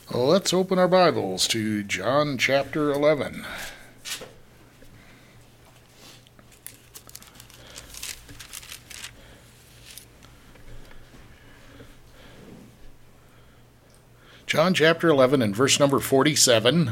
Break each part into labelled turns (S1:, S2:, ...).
S1: Let's open our Bibles to John chapter 11. John chapter 11 and verse number 47.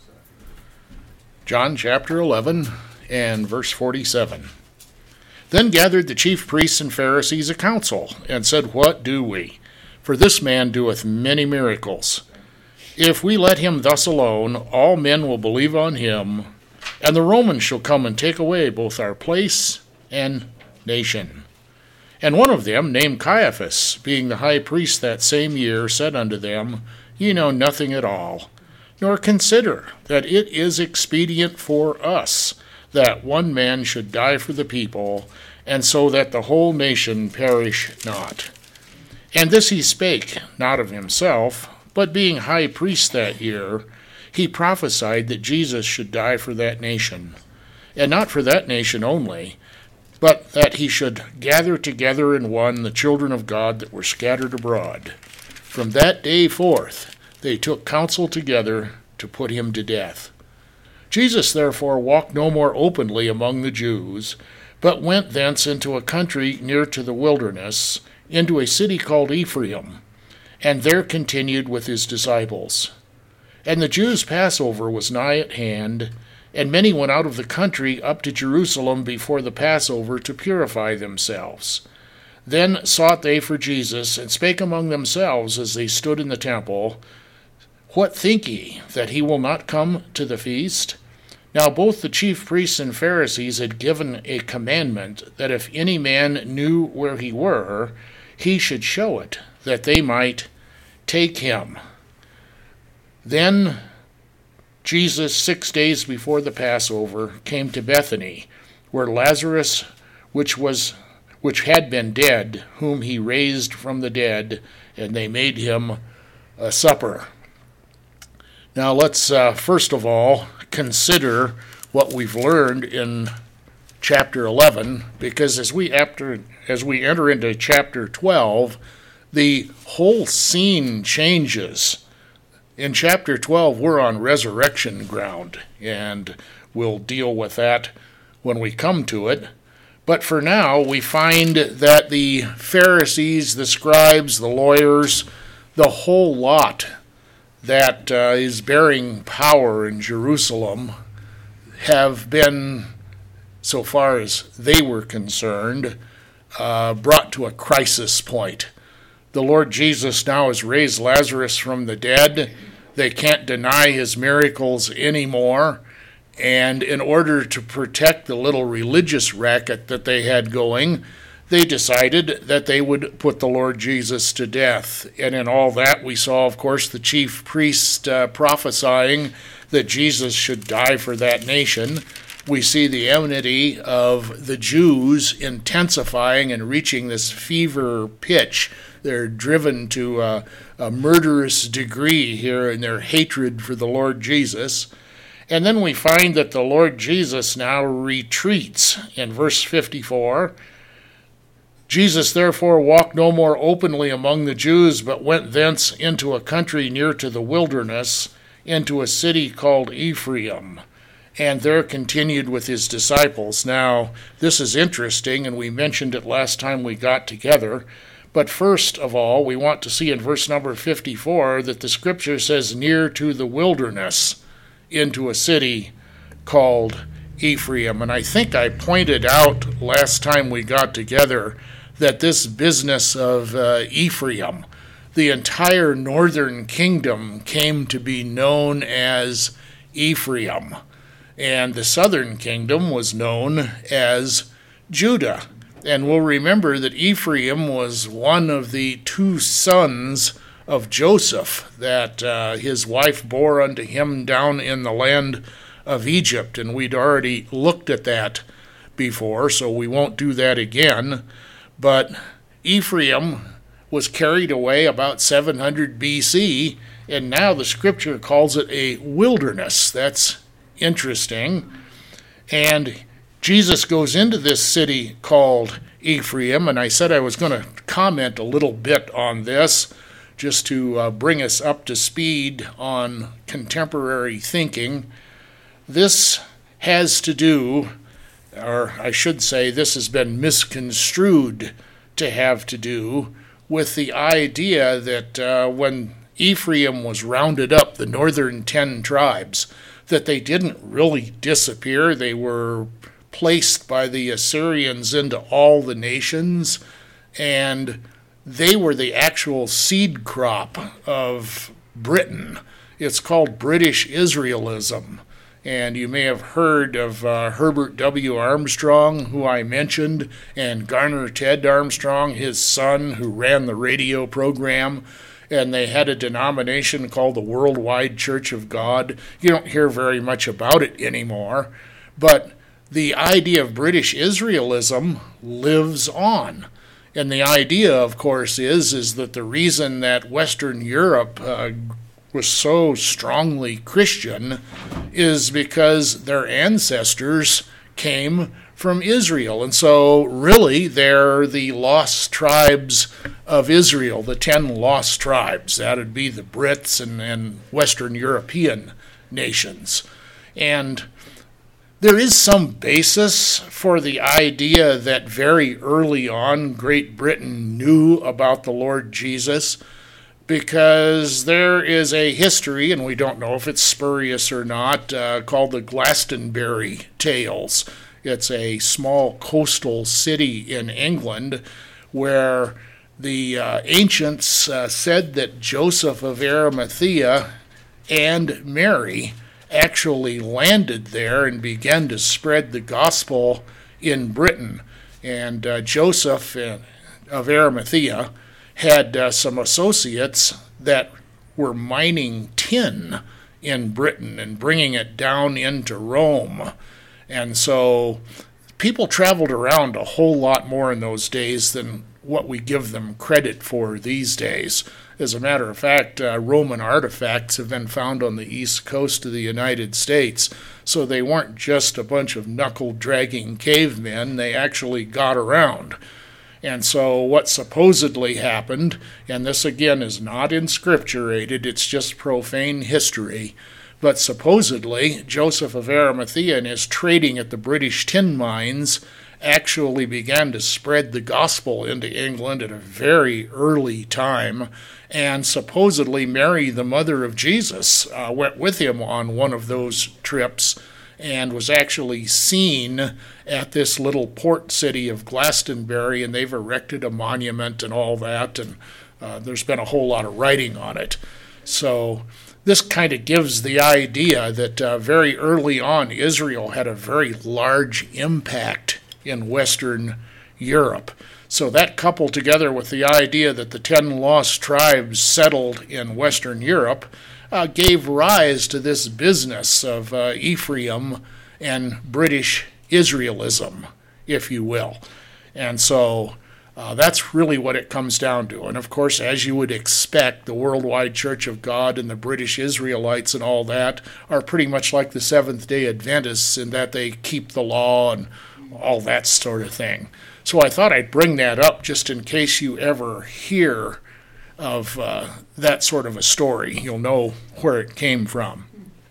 S1: John chapter 11 and verse 47. Then gathered the chief priests and Pharisees a council, and said, What do we? For this man doeth many miracles. If we let him thus alone, all men will believe on him, and the Romans shall come and take away both our place and nation. And one of them, named Caiaphas, being the high priest that same year, said unto them, Ye know nothing at all, nor consider that it is expedient for us that one man should die for the people, and so that the whole nation perish not. And this he spake not of himself, but being high priest that year, he prophesied that Jesus should die for that nation, and not for that nation only, but that he should gather together in one the children of God that were scattered abroad. From that day forth they took counsel together to put him to death. Jesus therefore walked no more openly among the Jews, but went thence into a country near to the wilderness, into a city called Ephraim, and there continued with his disciples. And the Jews' Passover was nigh at hand, and many went out of the country up to Jerusalem before the Passover to purify themselves. Then sought they for Jesus, and spake among themselves as they stood in the temple, What think ye, that he will not come to the feast? Now both the chief priests and Pharisees had given a commandment that if any man knew where he were, he should show it, that they might take him. Then Jesus, 6 days before the Passover, came to Bethany, where Lazarus, which had been dead, whom he raised from the dead, and they made him a supper. Now let's first of all consider what we've learned in chapter 11, because as we enter into chapter 12, the whole scene changes. In chapter 12, we're on resurrection ground, and we'll deal with that when we come to it. But for now, we find that the Pharisees, the scribes, the lawyers, the whole lot that is bearing power in Jerusalem have been, so far as they were concerned, brought to a crisis point. The Lord Jesus now has raised Lazarus from the dead. They can't deny his miracles anymore. And in order to protect the little religious racket that they had going, they decided that they would put the Lord Jesus to death. And in all that, we saw, of course, the chief priest prophesying that Jesus should die for that nation. We see the enmity of the Jews intensifying and reaching this fever pitch. They're driven to a murderous degree here in their hatred for the Lord Jesus. And then we find that the Lord Jesus now retreats in verse 54. Jesus therefore walked no more openly among the Jews, but went thence into a country near to the wilderness, into a city called Ephraim, and there continued with his disciples. Now, this is interesting, and we mentioned it last time we got together. But first of all, we want to see in verse number 54 that the scripture says near to the wilderness, into a city called Ephraim. And I think I pointed out last time we got together that this business of Ephraim, the entire northern kingdom came to be known as Ephraim, and the southern kingdom was known as Judah. And we'll remember that Ephraim was one of the two sons of Joseph that his wife bore unto him down in the land of Egypt. And we'd already looked at that before, so we won't do that again. But Ephraim was carried away about 700 BC, and now the scripture calls it a wilderness. That's interesting. And Jesus goes into this city called Ephraim, and I said I was going to comment a little bit on this, just to bring us up to speed on contemporary thinking. This has to do, or I should say, this has been misconstrued to have to do with the idea that when Ephraim was rounded up, the northern 10 tribes, that they didn't really disappear. They were placed by the Assyrians into all the nations, and they were the actual seed crop of Britain. It's called British Israelism. And you may have heard of Herbert W. Armstrong, who I mentioned, and Garner Ted Armstrong, his son, who ran the radio program. And they had a denomination called the Worldwide Church of God. You don't hear very much about it anymore. But the idea of British Israelism lives on. And the idea, of course, is that the reason that Western Europe was so strongly Christian is because their ancestors came from Israel. And so really they're the lost tribes of Israel, the 10 lost tribes. That would be the Brits and Western European nations. And there is some basis for the idea that very early on Great Britain knew about the Lord Jesus, because there is a history, and we don't know if it's spurious or not, called the Glastonbury Tales. It's a small coastal city in England where the ancients said that Joseph of Arimathea and Mary actually landed there and began to spread the gospel in Britain. And Joseph of Arimathea had some associates that were mining tin in Britain and bringing it down into Rome. And so people traveled around a whole lot more in those days than what we give them credit for these days. As a matter of fact, Roman artifacts have been found on the east coast of the United States. So they weren't just a bunch of knuckle-dragging cavemen. They actually got around. And so what supposedly happened, and this again is not inscripturated, it's just profane history, but supposedly Joseph of Arimathea and his trading at the British tin mines actually began to spread the gospel into England at a very early time, and supposedly Mary, the mother of Jesus, went with him on one of those trips and was actually seen at this little port city of Glastonbury, and they've erected a monument and all that, and there's been a whole lot of writing on it. So this kind of gives the idea that very early on Israel had a very large impact in Western Europe. So that coupled together with the idea that the 10 lost tribes settled in Western Europe gave rise to this business of Ephraim and British Israelism, if you will. And so that's really what it comes down to. And of course, as you would expect, the Worldwide Church of God and the British Israelites and all that are pretty much like the Seventh-day Adventists in that they keep the law and all that sort of thing. So I thought I'd bring that up just in case you ever hear of that sort of a story. You'll know where it came from.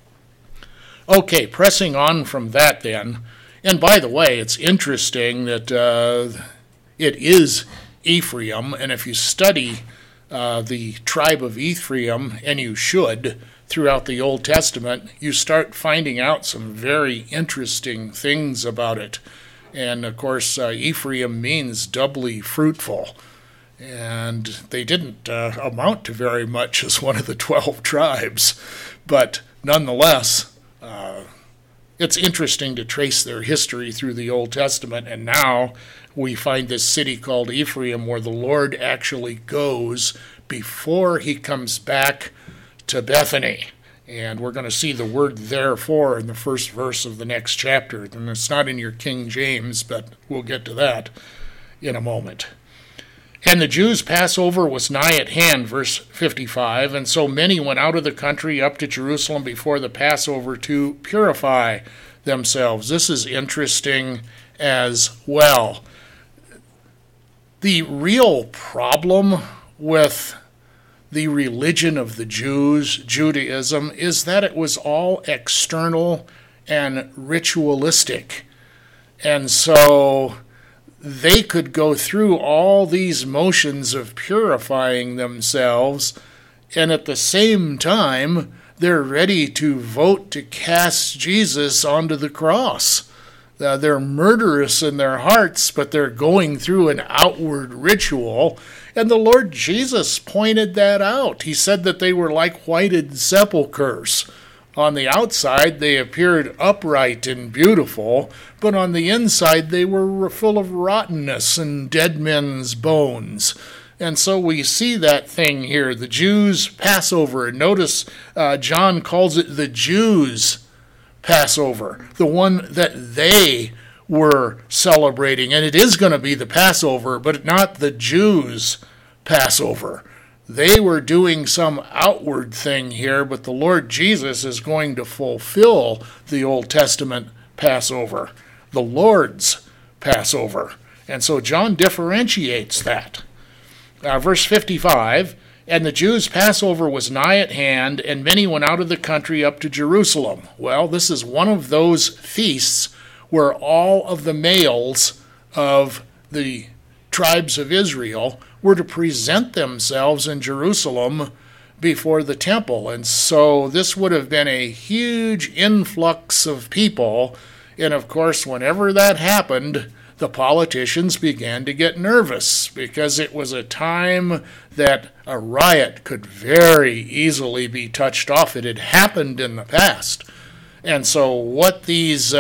S1: Okay, pressing on from that then, and by the way, it's interesting that it is Ephraim, and if you study the tribe of Ephraim, and you should, throughout the Old Testament, you start finding out some very interesting things about it. And of course, Ephraim means doubly fruitful. And they didn't amount to very much as one of the 12 tribes. But nonetheless, it's interesting to trace their history through the Old Testament. And now we find this city called Ephraim where the Lord actually goes before he comes back to Bethany. And we're going to see the word therefore in the first verse of the next chapter. And it's not in your King James, but we'll get to that in a moment. And the Jews' Passover was nigh at hand, verse 55, and so many went out of the country up to Jerusalem before the Passover to purify themselves. This is interesting as well. The real problem with the religion of the Jews, Judaism, is that it was all external and ritualistic. And so they could go through all these motions of purifying themselves, and at the same time, they're ready to vote to cast Jesus onto the cross. They're murderous in their hearts, but they're going through an outward ritual. And the Lord Jesus pointed that out. He said that they were like whited sepulchres. On the outside, they appeared upright and beautiful, but on the inside, they were full of rottenness and dead men's bones. And so we see that thing here, the Jews' Passover. Notice John calls it the Jews' Passover, the one that they were celebrating. And it is going to be the Passover, but not the Jews' Passover. They were doing some outward thing here, but the Lord Jesus is going to fulfill the Old Testament Passover, the Lord's Passover. And so John differentiates that. Verse 55, and the Jews' Passover was nigh at hand, and many went out of the country up to Jerusalem. Well, this is one of those feasts where all of the males of the tribes of Israel were to present themselves in Jerusalem before the temple. And so this would have been a huge influx of people. And of course, whenever that happened, the politicians began to get nervous because it was a time that a riot could very easily be touched off. It had happened in the past. And so what these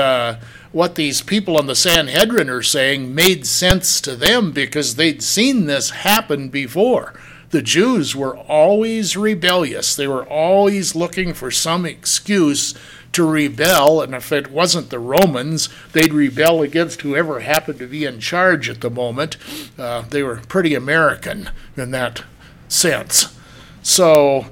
S1: people on the Sanhedrin are saying made sense to them because they'd seen this happen before. The Jews were always rebellious. They were always looking for some excuse to rebel, and if it wasn't the Romans, they'd rebel against whoever happened to be in charge at the moment. They were pretty American in that sense. So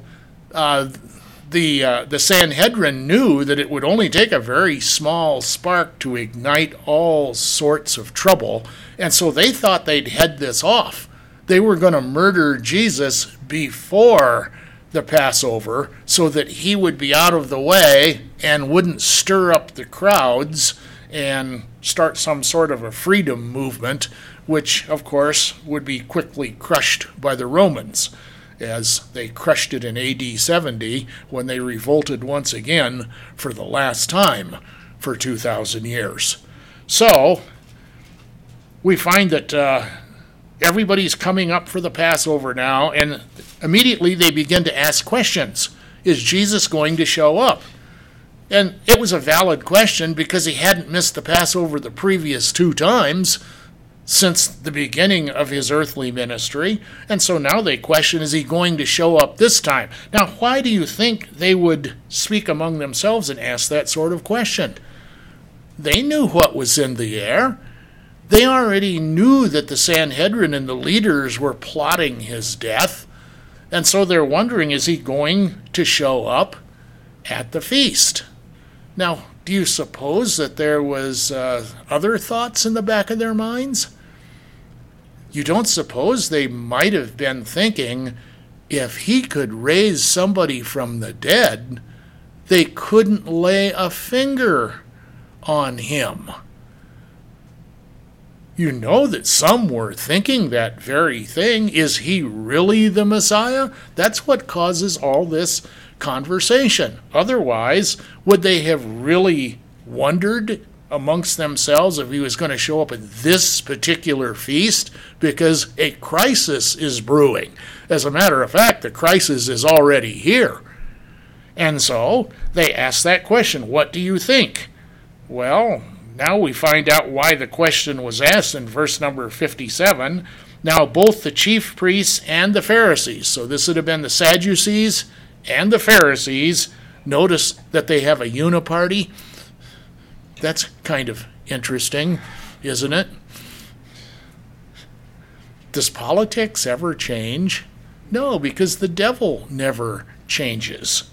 S1: the Sanhedrin knew that it would only take a very small spark to ignite all sorts of trouble, and so they thought they'd head this off. They were going to murder Jesus before the Passover so that he would be out of the way and wouldn't stir up the crowds and start some sort of a freedom movement, which, of course, would be quickly crushed by the Romans, as they crushed it in AD 70 when they revolted once again for the last time for 2,000 years. So, we find that everybody's coming up for the Passover now, and immediately they begin to ask questions. Is Jesus going to show up? And it was a valid question because he hadn't missed the Passover the previous 2 times since the beginning of his earthly ministry. And so now they question, is he going to show up this time? Now, why do you think they would speak among themselves and ask that sort of question? They knew what was in the air. They already knew that the Sanhedrin and the leaders were plotting his death. And so they're wondering, is he going to show up at the feast? Now, do you suppose that there was other thoughts in the back of their minds? You don't suppose they might have been thinking, if he could raise somebody from the dead, they couldn't lay a finger on him? You know that some were thinking that very thing. Is he really the Messiah? That's what causes all this conversation. Otherwise, would they have really wondered amongst themselves if he was going to show up at this particular feast? Because a crisis is brewing. As a matter of fact, the crisis is already here. And so they asked that question, what do you think? Well, now we find out why the question was asked in verse number 57. Now both the chief priests and the Pharisees, so this would have been the Sadducees and the Pharisees, notice that they have a uniparty. That's kind of interesting, isn't it? Does politics ever change? No, because the devil never changes.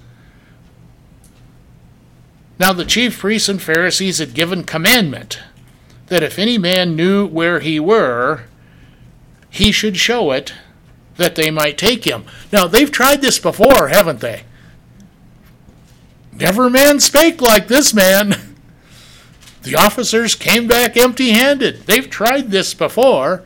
S1: Now the chief priests and Pharisees had given commandment that if any man knew where he were, he should show it that they might take him. Now, they've tried this before, haven't they? Never man spake like this man. The officers came back empty-handed. They've tried this before,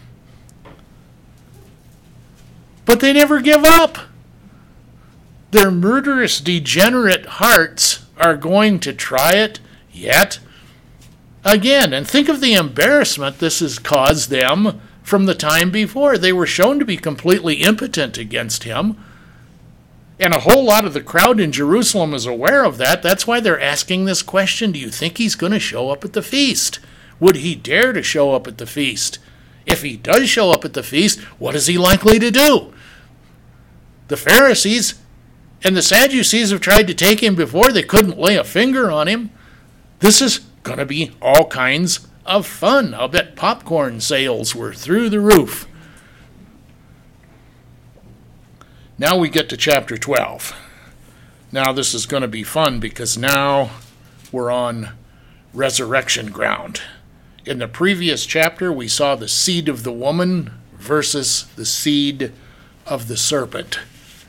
S1: but they never give up. Their murderous, degenerate hearts are going to try it yet again. And think of the embarrassment this has caused them from the time before. They were shown to be completely impotent against him. And a whole lot of the crowd in Jerusalem is aware of that. That's why they're asking this question. Do you think he's going to show up at the feast? Would he dare to show up at the feast? If he does show up at the feast, what is he likely to do? The Pharisees and the Sadducees have tried to take him before. They couldn't lay a finger on him. This is going to be all kinds of fun. I'll bet popcorn sales were through the roof. Now we get to chapter 12. Now this is going to be fun because now we're on resurrection ground. In the previous chapter, we saw the seed of the woman versus the seed of the serpent.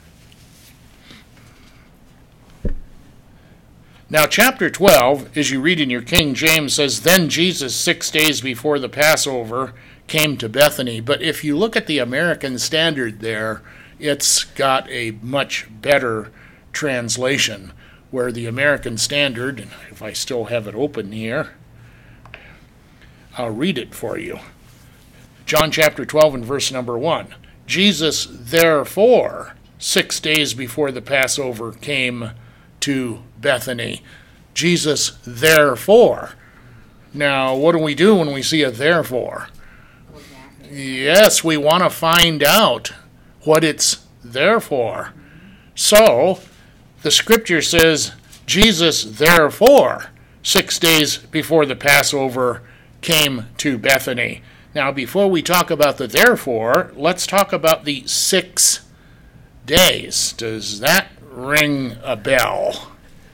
S1: Now, chapter 12, as you read in your King James, says, Then Jesus, 6 days before the Passover, came to Bethany. But if you look at the American Standard there, it's got a much better translation, where the American Standard, and if I still have it open here, I'll read it for you. John chapter 12 and verse number 1. Jesus, therefore, 6 days before the Passover, came to Bethany. Jesus, therefore. Now, what do we do when we see a therefore? Yes, we want to find out what it's there for. So, the scripture says, Jesus, therefore, 6 days before the Passover, came to Bethany. Now, before we talk about the therefore, let's talk about the 6 days. Does that ring a bell?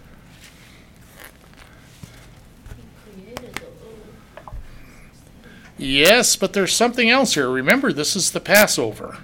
S1: Yes, but there's something else here. Remember, this is the Passover.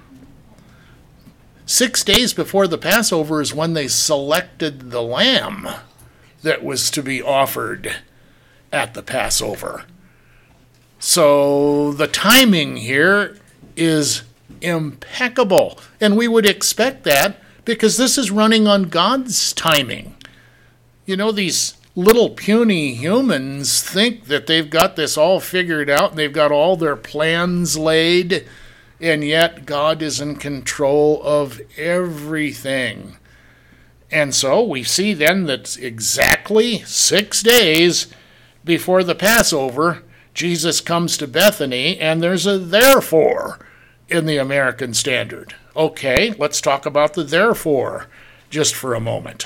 S1: 6 days before the Passover is when they selected the lamb that was to be offered at the Passover. So the timing here is impeccable, and we would expect that because this is running on God's timing. You know, these little puny humans think that they've got this all figured out and they've got all their plans laid, and yet God is in control of everything. And so we see then that exactly 6 days before the Passover, Jesus comes to Bethany, and there's a therefore in the American Standard. Okay, let's talk about the therefore just for a moment.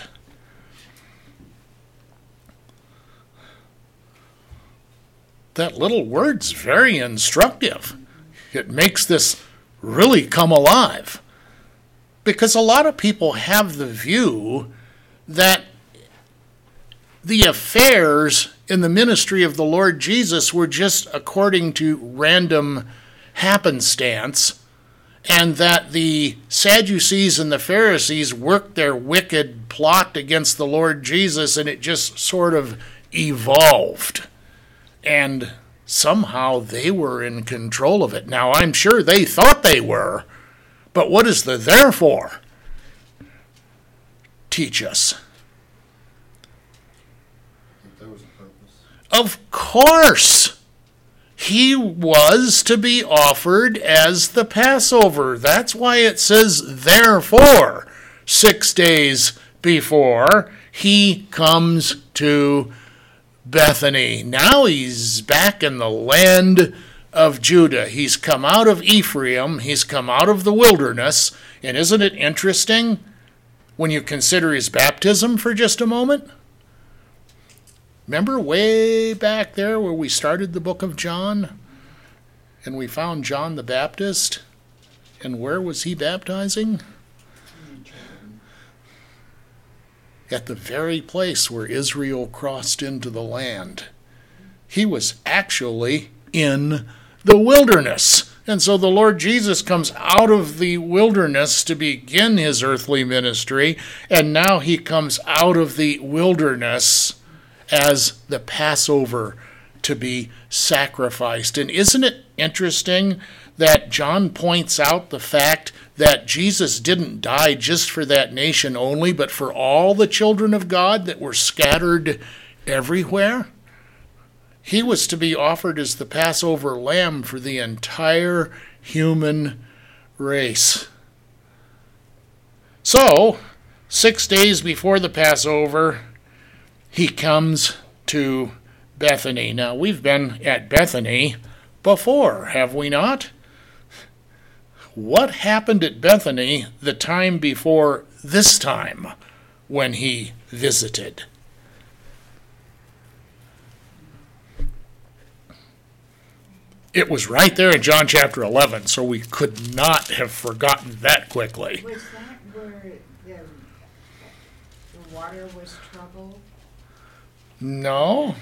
S1: That little word's very instructive. It makes this really come alive. Because a lot of people have the view that the affairs in the ministry of the Lord Jesus were just according to random happenstance, and that the Sadducees and the Pharisees worked their wicked plot against the Lord Jesus, and it just sort of evolved. And somehow they were in control of it. Now, I'm sure they thought they were, but what does the therefore teach us?
S2: There was a purpose.
S1: Of course, he was to be offered as the Passover. That's why it says, therefore, 6 days before he comes to Bethany. Now he's back in the land of Judah. He's come out of Ephraim. He's come out of the wilderness. And isn't it interesting when you consider his baptism for just a moment? Remember way back there where we started the book of John? And we found John the Baptist? And where was he baptizing? At the very place where Israel crossed into the land. He was actually in the wilderness. And so the Lord Jesus comes out of the wilderness to begin his earthly ministry, and now he comes out of the wilderness as the Passover to be sacrificed. And isn't it interesting that John points out the fact that Jesus didn't die just for that nation only, but for all the children of God that were scattered everywhere? He was to be offered as the Passover lamb for the entire human race. So, 6 days before the Passover, he comes to Bethany. Now, we've been at Bethany before, have we not? What happened at Bethany the time before this time when he visited? It was right there in John chapter 11, so we could not have forgotten that quickly.
S3: Was that where the water was troubled?
S1: No.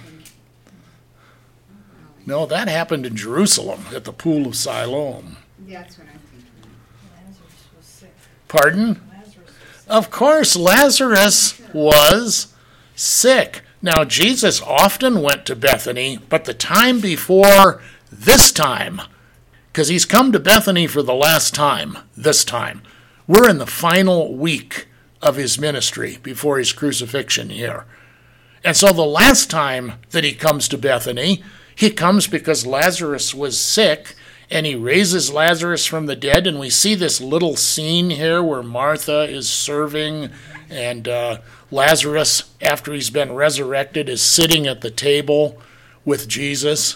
S1: No, that happened in Jerusalem at the pool of Siloam.
S3: That's what I'm thinking.
S4: Lazarus was sick.
S1: Pardon?
S4: Lazarus was sick.
S1: Of course, Lazarus was sick. Now, Jesus often went to Bethany, but the time before this time, because he's come to Bethany for the last time, this time, we're in the final week of his ministry before his crucifixion here. And so the last time that he comes to Bethany, he comes because Lazarus was sick, and he raises Lazarus from the dead, and we see this little scene here where Martha is serving, and Lazarus, after he's been resurrected, is sitting at the table with Jesus.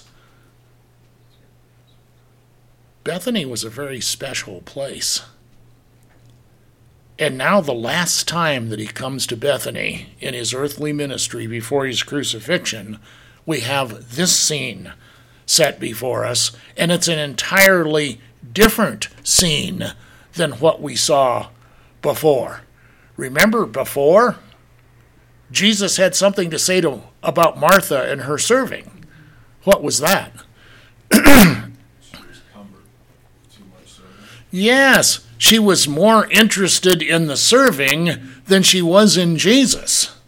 S1: Bethany was a very special place. And now the last time that he comes to Bethany in his earthly ministry before his crucifixion, we have this scene set before us, and it's an entirely different scene than what we saw before. Remember before? Jesus had something to say about Martha and her serving. What was that? Yes, she was more interested in the serving than she was in Jesus.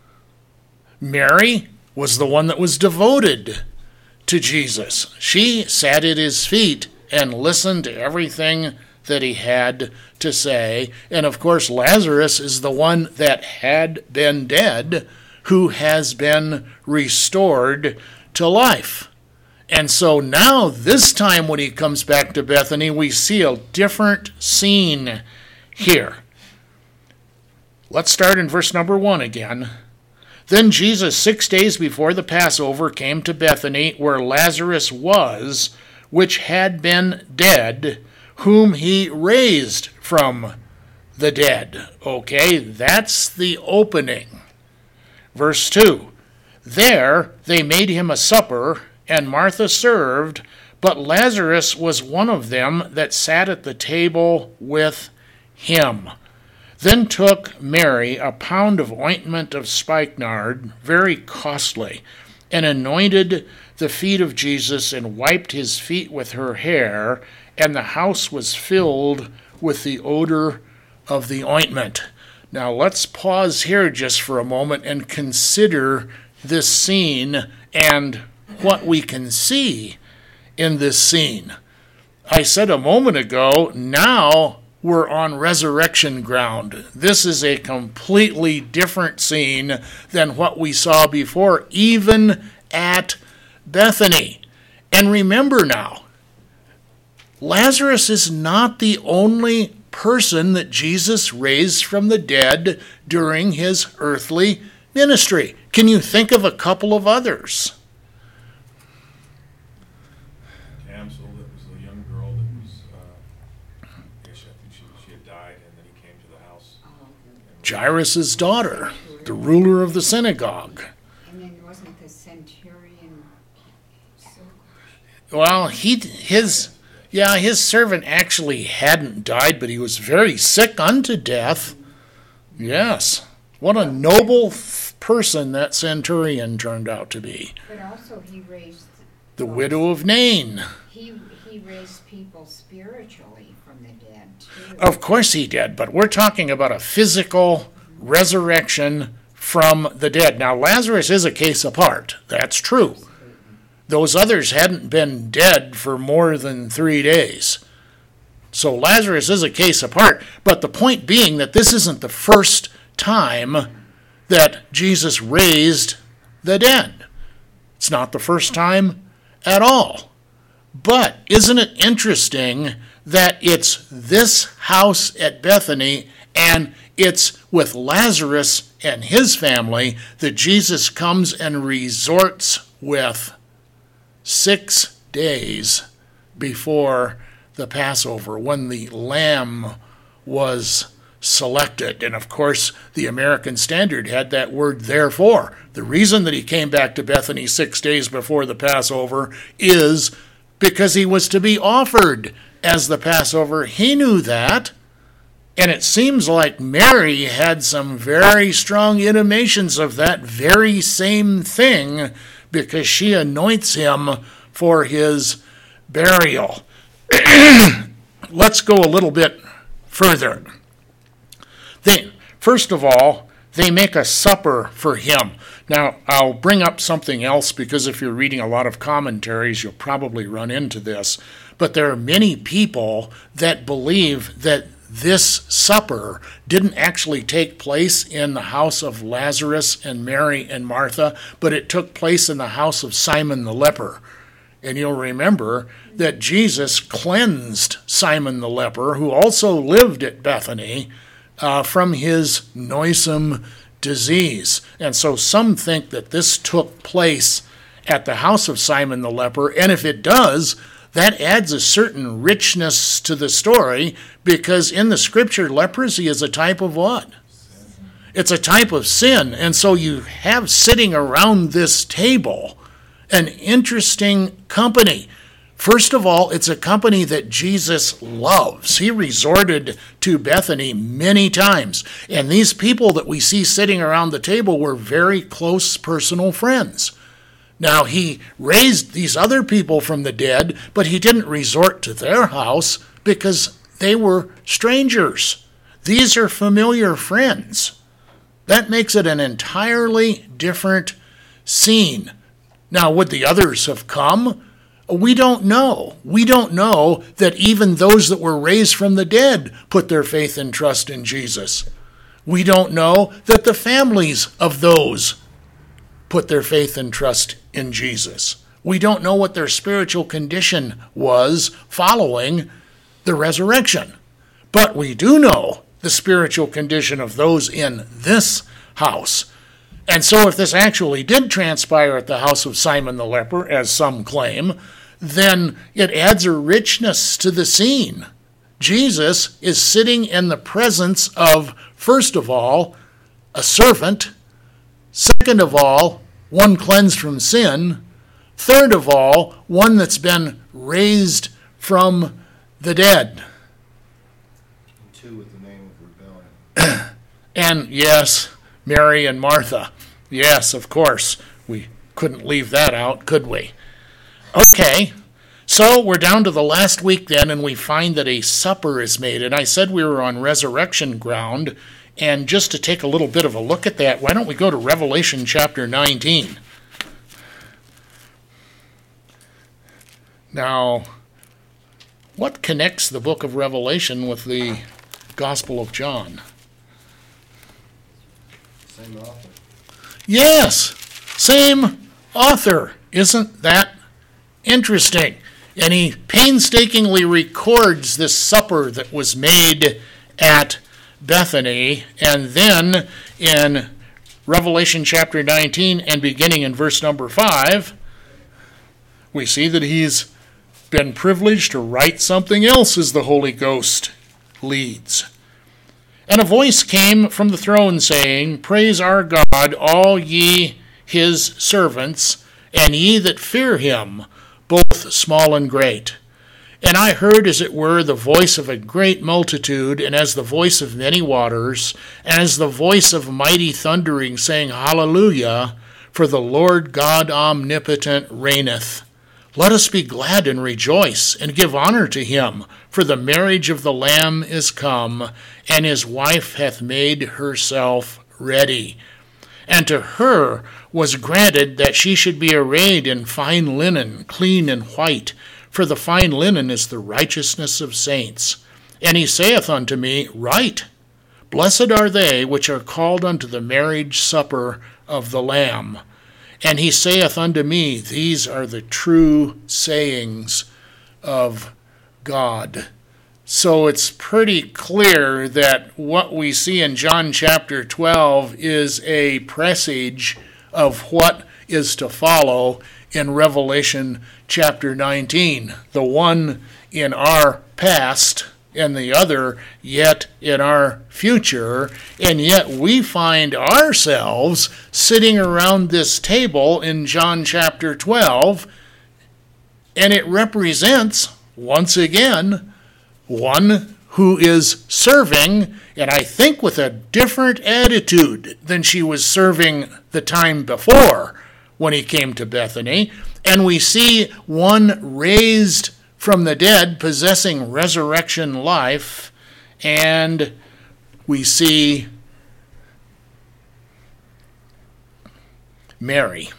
S1: Mary was the one that was devoted to Jesus. She sat at his feet and listened to everything that he had to say. And of course, Lazarus is the one that had been dead, who has been restored to life. And so now, this time when he comes back to Bethany, we see a different scene here. Let's start in verse number 1 again. Then Jesus, 6 days before the Passover, came to Bethany, where Lazarus was, which had been dead, whom he raised from the dead. Okay, that's the opening. Verse 2. There they made him a supper, and Martha served, but Lazarus was one of them that sat at the table with him. Then took Mary a pound of ointment of spikenard, very costly, and anointed the feet of Jesus, and wiped his feet with her hair, and the house was filled with the odor of the ointment. Now let's pause here just for a moment and consider this scene and what we can see in this scene. I said a moment ago, now we're on resurrection ground. This is a completely different scene than what we saw before, even at Bethany. And remember now, Lazarus is not the only person that Jesus raised from the dead during his earthly ministry. Can you think of a couple of others?
S2: Damsel, that was a young girl that was, I think she had died, and then he came to the house.
S1: Jairus' daughter, the ruler of the synagogue.
S3: And then wasn't the centurion?
S1: Well, his servant actually hadn't died, but he was very sick unto death. Yes. What a noble person that centurion turned out to be.
S3: But also he raised
S1: The widow of Nain.
S3: He he raised people spiritually from the dead, too.
S1: Of course he did, but we're talking about a physical resurrection from the dead. Now, Lazarus is a case apart. That's true. Those others hadn't been dead for more than 3 days. So Lazarus is a case apart. But the point being that this isn't the first time that Jesus raised the dead. It's not the first time at all. But isn't it interesting that it's this house at Bethany and it's with Lazarus and his family that Jesus comes and resorts with 6 days before the Passover, when the lamb was selected. And of course, the American Standard had that word therefore. The reason that he came back to Bethany 6 days before the Passover is because he was to be offered as the Passover. He knew that. And it seems like Mary had some very strong intimations of that very same thing, because she anoints him for his burial. Let's go a little bit further. First of all, they make a supper for him. Now, I'll bring up something else, because if you're reading a lot of commentaries, you'll probably run into this. But there are many people that believe that this supper didn't actually take place in the house of Lazarus and Mary and Martha, but it took place in the house of Simon the leper. And you'll remember that Jesus cleansed Simon the leper, who also lived at Bethany, from his noisome disease. And so some think that this took place at the house of Simon the leper, and if it does, that adds a certain richness to the story, because in the scripture, leprosy is a type of what? It's a type of sin. And so you have sitting around this table an interesting company. First of all, it's a company that Jesus loves. He resorted to Bethany many times. And these people that we see sitting around the table were very close personal friends. Now, he raised these other people from the dead, but he didn't resort to their house because they were strangers. These are familiar friends. That makes it an entirely different scene. Now, would the others have come? We don't know. We don't know that even those that were raised from the dead put their faith and trust in Jesus. We don't know that the families of those put their faith and trust in Jesus. We don't know what their spiritual condition was following the resurrection. But we do know the spiritual condition of those in this house. And so if this actually did transpire at the house of Simon the leper, as some claim, then it adds a richness to the scene. Jesus is sitting in the presence of, first of all, a servant. Second of all, one cleansed from sin. Third of all, one that's been raised from the dead.
S5: And two with the name of rebellion.
S1: And yes, Mary and Martha. Yes, of course. We couldn't leave that out, could we? Okay, so we're down to the last week then, and we find that a supper is made. And I said we were on resurrection ground. And just to take a little bit of a look at that, why don't we go to Revelation chapter 19? Now, what connects the book of Revelation with the Gospel of John?
S5: Same author.
S1: Yes, same author. Isn't that interesting? And he painstakingly records this supper that was made at Bethany, and then in Revelation chapter 19 and beginning in verse number 5, we see that he's been privileged to write something else as the Holy Ghost leads. And a voice came from the throne saying, Praise our God, all ye his servants, and ye that fear him, both small and great. And I heard, as it were, the voice of a great multitude, and as the voice of many waters, and as the voice of mighty thundering, saying, Hallelujah, for the Lord God omnipotent reigneth. Let us be glad and rejoice and give honor to him, for the marriage of the Lamb is come, and his wife hath made herself ready. And to her was granted that she should be arrayed in fine linen, clean and white, for the fine linen is the righteousness of saints. And he saith unto me, Write, Blessed are they which are called unto the marriage supper of the Lamb. And he saith unto me, These are the true sayings of God. So it's pretty clear that what we see in John chapter 12 is a presage of what is to follow in Revelation chapter 19. The one in our past and the other yet in our future, and yet we find ourselves sitting around this table in John chapter 12, and it represents, once again, one who is serving, and I think with a different attitude than she was serving the time before when he came to Bethany, and we see one raised from the dead, possessing resurrection life, and we see Mary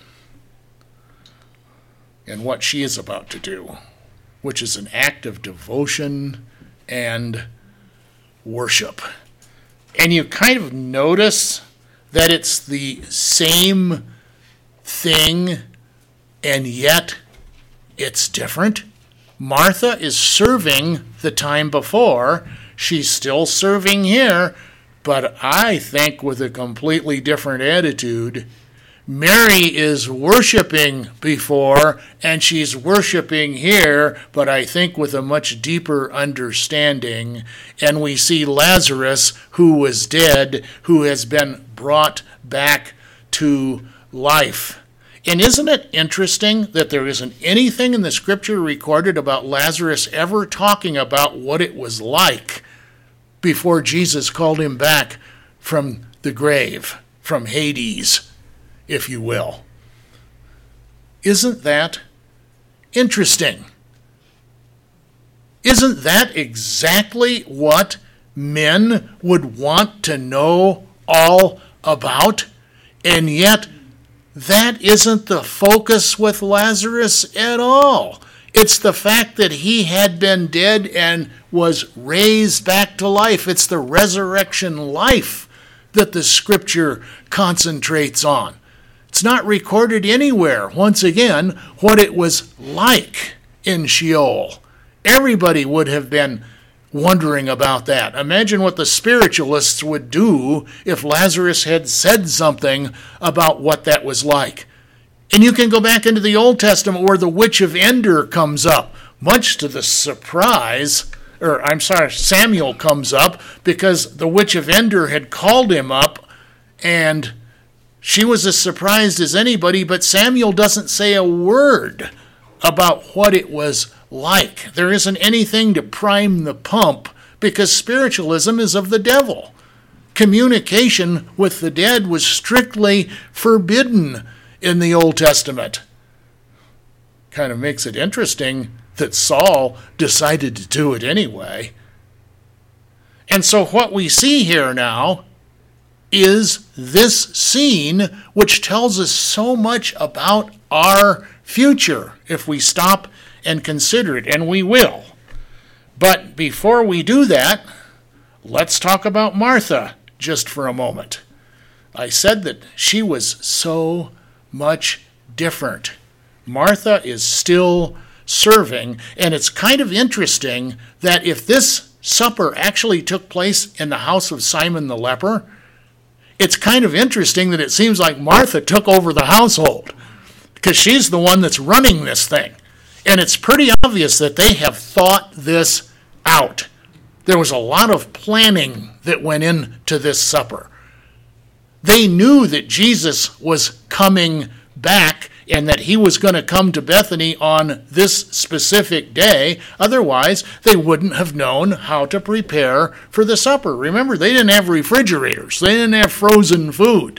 S1: and what she is about to do, which is an act of devotion and worship. And you kind of notice that it's the same thing, and yet it's different. Martha is serving the time before. She's still serving here, but I think with a completely different attitude. Mary is worshiping before, and she's worshiping here, but I think with a much deeper understanding. And we see Lazarus, who was dead, who has been brought back to life. And isn't it interesting that there isn't anything in the scripture recorded about Lazarus ever talking about what it was like before Jesus called him back from the grave, from Hades, if you will? Isn't that interesting? Isn't that exactly what men would want to know all about? And yet, that isn't the focus with Lazarus at all. It's the fact that he had been dead and was raised back to life. It's the resurrection life that the scripture concentrates on. It's not recorded anywhere, once again, what it was like in Sheol. Everybody would have been wondering about that. Imagine what the spiritualists would do if Lazarus had said something about what that was like. And you can go back into the Old Testament where the witch of Endor comes up, much to the surprise, Samuel comes up because the witch of Endor had called him up, and she was as surprised as anybody, but Samuel doesn't say a word about what it was like. There isn't anything to prime the pump because spiritualism is of the devil. Communication with the dead was strictly forbidden in the Old Testament. Kind of makes it interesting that Saul decided to do it anyway. And so what we see here now is this scene which tells us so much about our future if we stop and consider it, and we will. But before we do that, let's talk about Martha just for a moment. I said that she was so much different. Martha is still serving, and it's kind of interesting that if this supper actually took place in the house of Simon the leper, it's kind of interesting that it seems like Martha took over the household because she's the one that's running this thing. And it's pretty obvious that they have thought this out. There was a lot of planning that went into this supper. They knew that Jesus was coming back and that he was going to come to Bethany on this specific day. Otherwise, they wouldn't have known how to prepare for the supper. Remember, they didn't have refrigerators. They didn't have frozen food.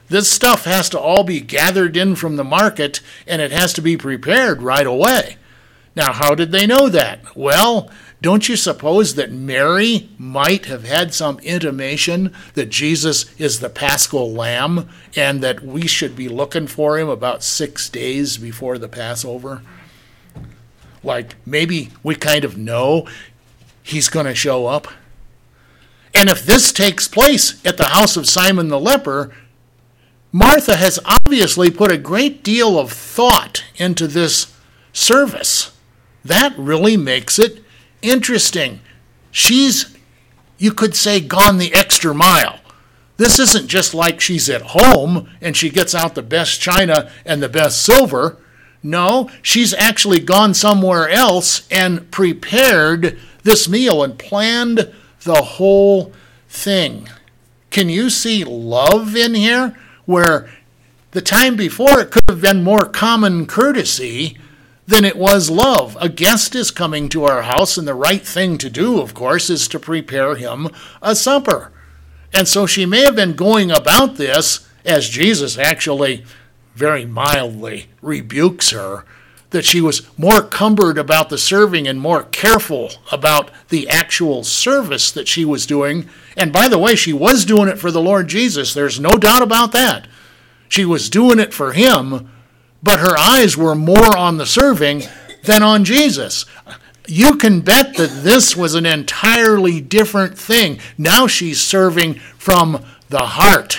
S1: This stuff has to all be gathered in from the market, and it has to be prepared right away. Now, how did they know that? Well, don't you suppose that Mary might have had some intimation that Jesus is the Paschal Lamb and that we should be looking for him about 6 days before the Passover? Like, maybe we kind of know he's going to show up. And if this takes place at the house of Simon the leper, Martha has obviously put a great deal of thought into this service. That really makes it interesting. She's, you could say, gone the extra mile. This isn't just like she's at home and she gets out the best china and the best silver. No, she's actually gone somewhere else and prepared this meal and planned the whole thing. Can you see love in here? Where the time before it could have been more common courtesy than it was love. A guest is coming to our house, and the right thing to do, of course, is to prepare him a supper. And so she may have been going about this, as Jesus actually very mildly rebukes her, that she was more cumbered about the serving and more careful about the actual service that she was doing. And by the way, she was doing it for the Lord Jesus. There's no doubt about that. She was doing it for him, but her eyes were more on the serving than on Jesus. You can bet that this was an entirely different thing. Now she's serving from the heart.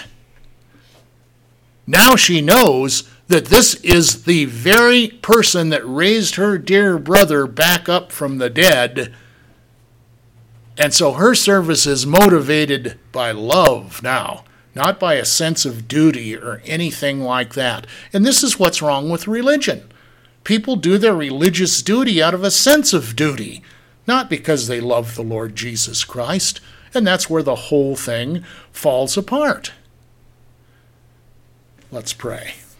S1: Now she knows that this is the very person that raised her dear brother back up from the dead. And so her service is motivated by love now, not by a sense of duty or anything like that. And this is what's wrong with religion. People do their religious duty out of a sense of duty, not because they love the Lord Jesus Christ. And that's where the whole thing falls apart. Let's pray.